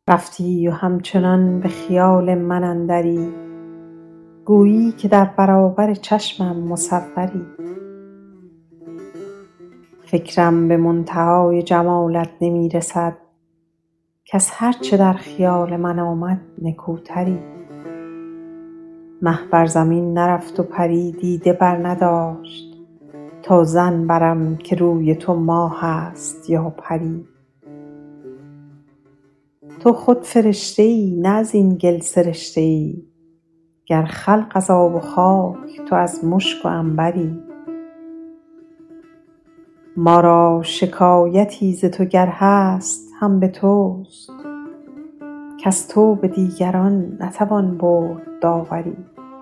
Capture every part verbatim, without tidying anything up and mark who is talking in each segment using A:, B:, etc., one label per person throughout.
A: رفتی و همچنان به خیال من اندری، گویی که در برابر چشمم مصوری. فکرم به منتهای جمالت نمی رسد، کز هر چه در خیال من آمد نکوتری. مه بر زمین نرفت و پری دیده بر نداشت، تا ظن برم که روی تو ماه است یا پری. تو خود فرشته ای نه از این گل سرشته ای، گر خلق از آب و خاک تو از مشک و عنبری. ما را شکایتی ز تو گر هست هم به توست، کز تو به دیگران نتوان برد داوری.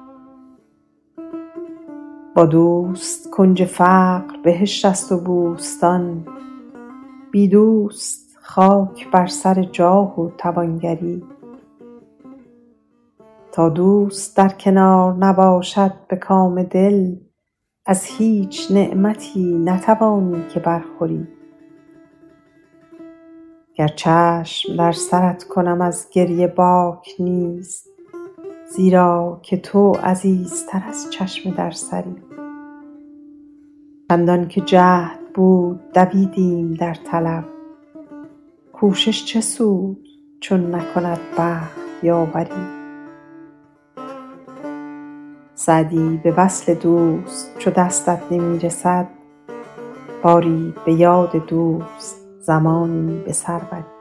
A: با دوست کنج فقر بهشت است و بوستان، بی دوست خاک بر سر جاه و توانگری. تا دوست در کنار نباشد به کام دل، از هیچ نعمتی نتوانی که برخوری. گر چشم در سرت کنم از گریه باک نیست، زیرا که تو عزیزتر از چشم در سری. چندان که جهد بود دویدیم در طلب، کوشش چه سود چون نکند بخت یاوری. سعدی به وصل دوست چو دستت نمی رسد، باری به یاد دوست زمانی به سر بری.